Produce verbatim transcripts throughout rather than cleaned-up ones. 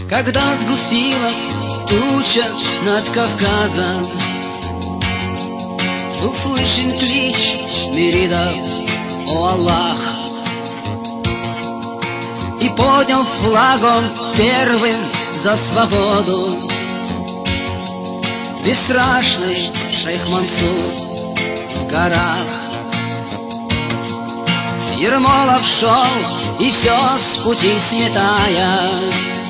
Когда сгустилась туча над Кавказом, был слышен клич миридов: «О Аллах!» И поднял флагом первым за свободу бесстрашный шейх Мансур в горах. Ермолов шел, и все с пути сметая,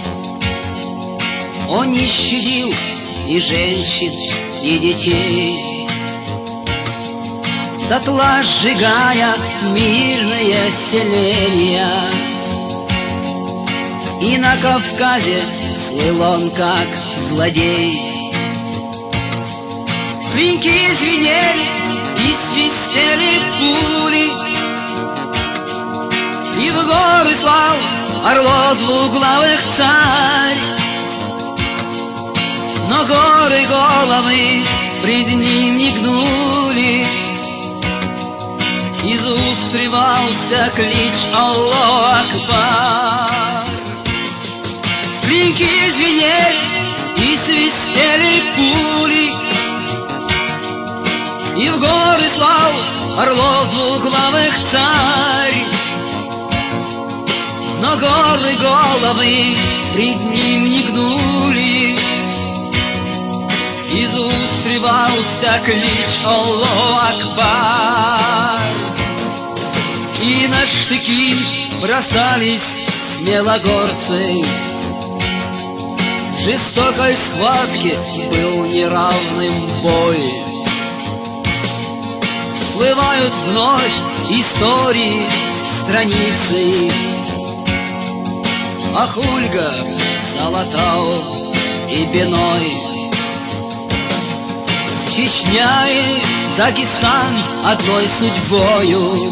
он не щадил ни женщин, ни детей, дотла сжигая мирные селения. И на Кавказе слыл он как злодей. Клинки звенели и свистели пули, и в горы слал орлов двуглавых царь. Но горы головы пред ним не гнули, из уст срывался клич: «Аллаху Акбар!» Клинки звенели и свистели пули, и в горы слал орлов двуглавых царь. Но горы головы пред ним не гнули, из уст срывался клич: «Аллаху Акбар!» И на штыки бросались смелогорцы. В жестокой схватке был неравным бой. Всплывают вновь истории страницы Ахульга, Салатау и Беной. Чечня и Дагестан одной судьбою,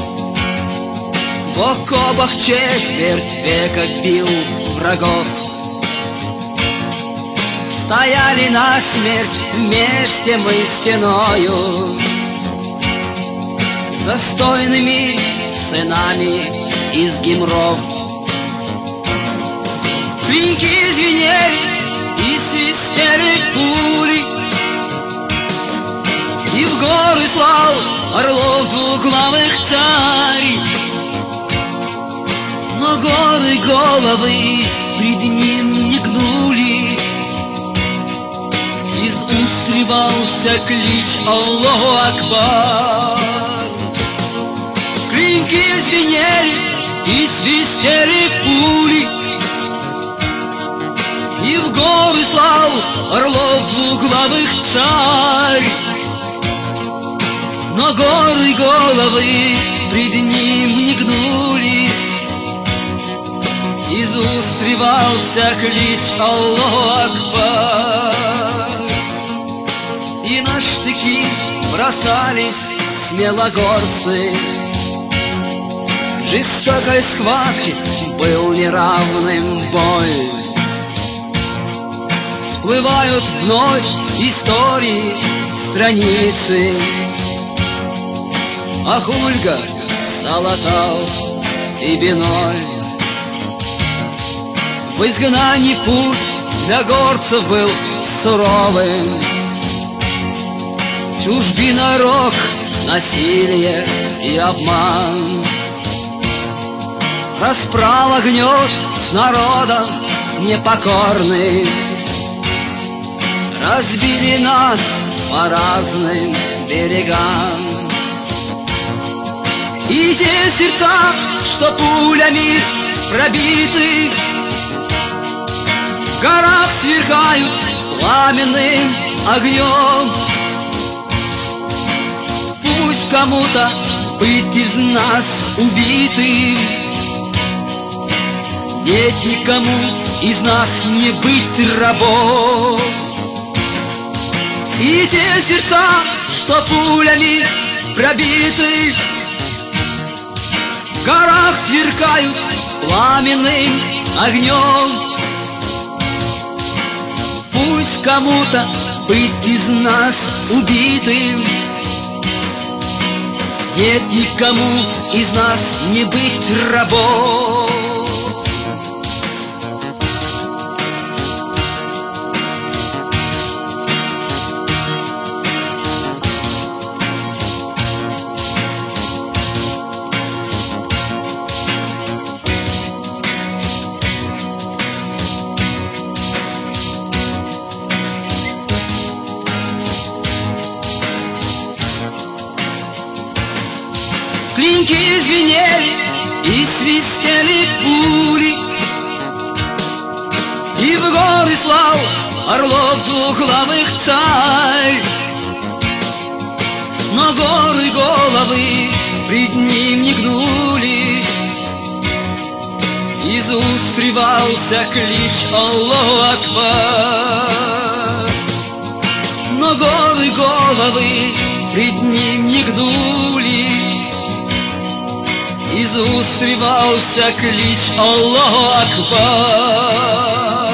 бок о бок четверть века бил врагов. Стояли насмерть вместе мы стеною, с достойными сынами из Гимров. Клинки звенели и свистели пули, и в горы слал орлов двуглавых царь. Но горы головы пред ним не гнули, из уст срывался клич: «Аллаху Акбар!» Клинки звенели и свистели пули, и в горы слал орлов двуглавых царь. Но горы головы пред ним не гнули, из уст срывался клич: «Аллаху Акбар!» И на штыки бросались смелогорцы. В жестокой схватке был неравным бой. Всплывают вновь истории страницы Ахульга, Салатау и Беной. В изгнании путь для горцев был суровым. Чужбина, рок, насилие и обман. Расправа гнет с народом непокорным. Разбили нас по разным берегам. И те сердца, что пулями пробиты, в горах сверкают пламенным огнем. Пусть кому-то быть из нас убитым, нет никому из нас не быть рабом. И те сердца, что пулями пробиты, в горах сверкают пламенным огнем. Пусть кому-то быть из нас убитым, нет никому из нас не быть рабом. клинки звенели и свистели пули, и в горы слал орлов двуглавых царь. Но горы головы пред ним не гнули, из уст срывался клич Аллаху Акбар. Но горы головы пред ним не гнули, из уст срывался клич Аллаху Акбар.